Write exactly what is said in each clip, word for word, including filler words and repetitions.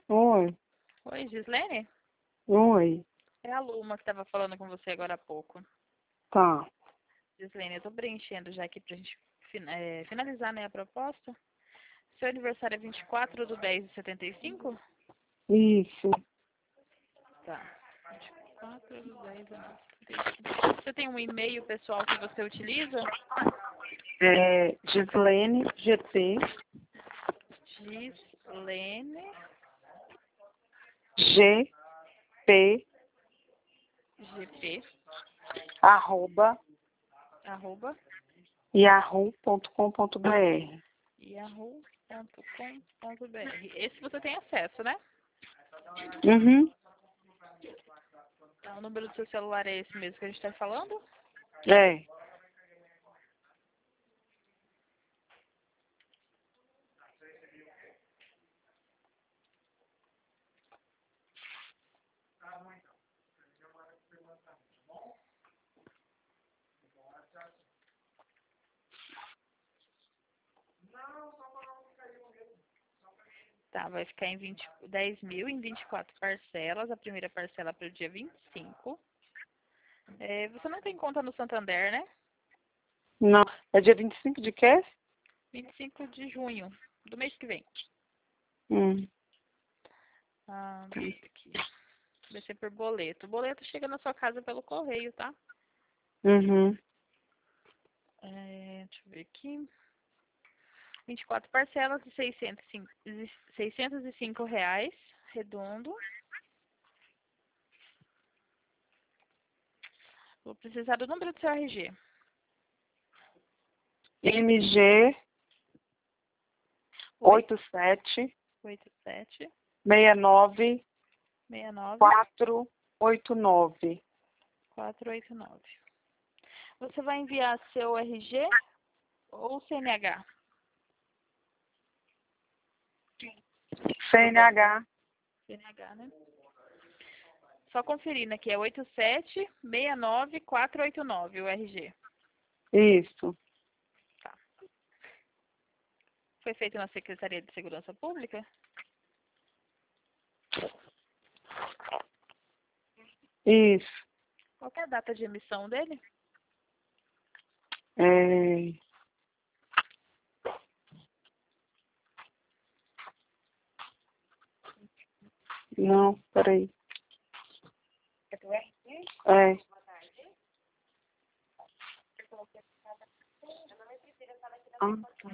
Oi, Oi, Gislene? oi, É a Luma que estava falando com você agora há pouco. tá, Gislene, eu estou preenchendo já aqui para a gente fin- eh, finalizar, né, a proposta. Seu aniversário é vinte e quatro de dez de setenta e cinco? isso, Tá. vinte e quatro de dez de setenta e cinco. Você tem um e-mail pessoal que você utiliza? é Gislene G T, Gislene G P, gp arroba, arroba yahoo ponto com ponto br. yahoo ponto com ponto br. Esse você tem acesso, né? Uhum, Tá, o número do seu celular é esse mesmo que a gente está falando? é, Tá, vai ficar em vinte, dez mil em vinte e quatro parcelas. A primeira parcela para o dia vinte e cinco. É, você não tem conta no Santander, né? não, é dia vinte e cinco de quê? vinte e cinco de junho, do mês que vem. Hum, Ah, aqui. Vai ser por boleto. O boleto chega na sua casa pelo correio, tá? uhum, É, deixa eu ver aqui. vinte e quatro parcelas de seiscentos e cinco, de seiscentos e cinco reais, redondo. Vou precisar do número do seu R G. M G Oi? oito sete oito sete seis nove seis nove quatro oito nove. quatro oito nove. Você vai enviar seu R G ou C N H? C N H, C N H, né? Só conferindo aqui, é oito sete seis nove quatro oito nove o R G. isso, Tá. Foi feito na Secretaria de Segurança Pública? isso, Qual que é a data de emissão dele? é, não, peraí, É do R G? é, ah, tá.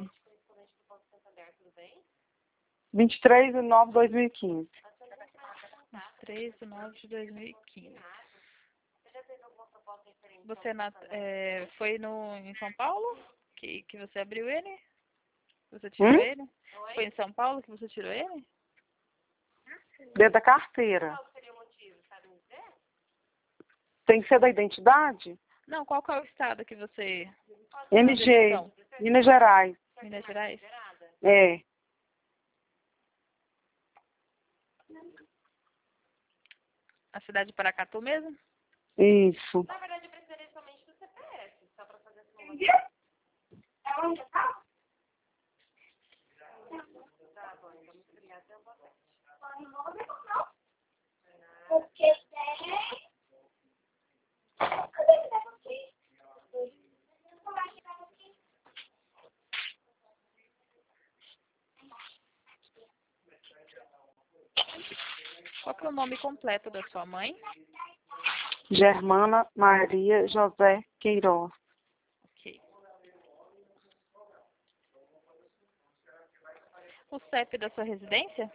vinte e três de nove de dois mil e quinze. três de nove de dois mil e quinze. Você na, é, foi no, em São Paulo que, que você abriu ele? Você tirou Hum? ele? Foi em São Paulo que você tirou ele? Dentro da carteira. Tem que ser da identidade? Não, qual que é o estado que você... M G, Minas Gerais. Minas Gerais? É, A cidade de Paracatu mesmo? isso. Qual que é o nome completo da sua mãe? Germana Maria José Queiroz. Ok. O C E P da sua residência?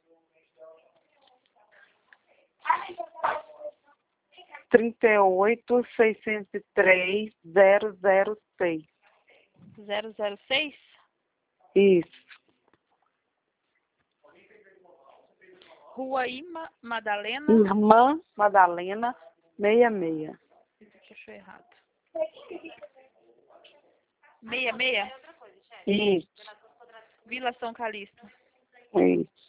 trinta e oito, seiscentos e três, zero zero seis. zero zero seis? Isso. Rua Ima Madalena? Irmã Madalena, sessenta e seis. Isso aqui achou errado. sessenta e seis? Isso, Vila São Calixto. isso.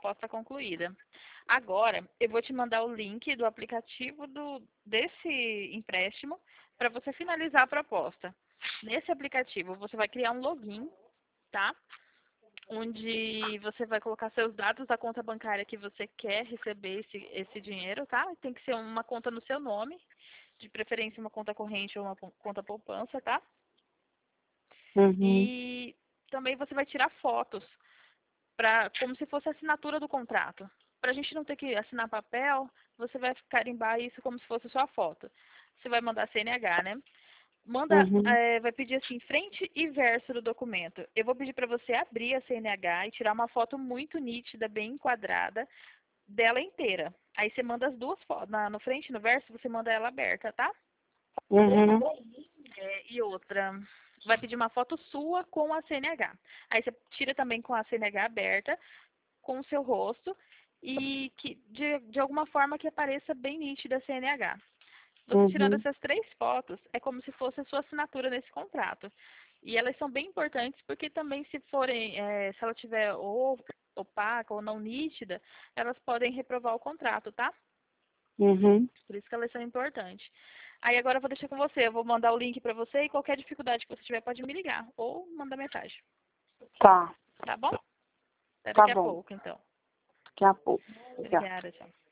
proposta concluída. Agora, eu vou te mandar o link do aplicativo do, desse empréstimo para você finalizar a proposta. Nesse aplicativo, você vai criar um login, tá? Onde você vai colocar seus dados da conta bancária que você quer receber esse, esse dinheiro, tá? Tem que ser uma conta no seu nome, de preferência uma conta corrente ou uma conta poupança, tá? Uhum. E também você vai tirar fotos, pra, como se fosse a assinatura do contrato. Para a gente não ter que assinar papel, você vai carimbar isso como se fosse sua foto. Você vai mandar C N H, né? Manda, Uhum. é, vai pedir assim, frente e verso do documento. Eu vou pedir para você abrir a C N H e tirar uma foto muito nítida, bem enquadrada, dela inteira. Aí você manda as duas fotos, na, no frente e no verso, você manda ela aberta, tá? Uhum. É, e outra, vai pedir uma foto sua com a C N H. Aí você tira também com a C N H aberta, com o seu rosto, e que de, de alguma forma que apareça bem nítida a C N H. Você tirando Uhum. essas três fotos, é como se fosse a sua assinatura nesse contrato. E elas são bem importantes porque também se forem, é, se ela tiver ou opaca ou não nítida, elas podem reprovar o contrato, tá? Uhum. Por isso que elas são importantes. Aí agora eu vou deixar com você, eu vou mandar o link para você e qualquer dificuldade que você tiver pode me ligar ou mandar mensagem. Tá, Tá bom? Até tá daqui a bom. pouco, então. Daqui a pouco. Obrigada. Obrigada, tchau.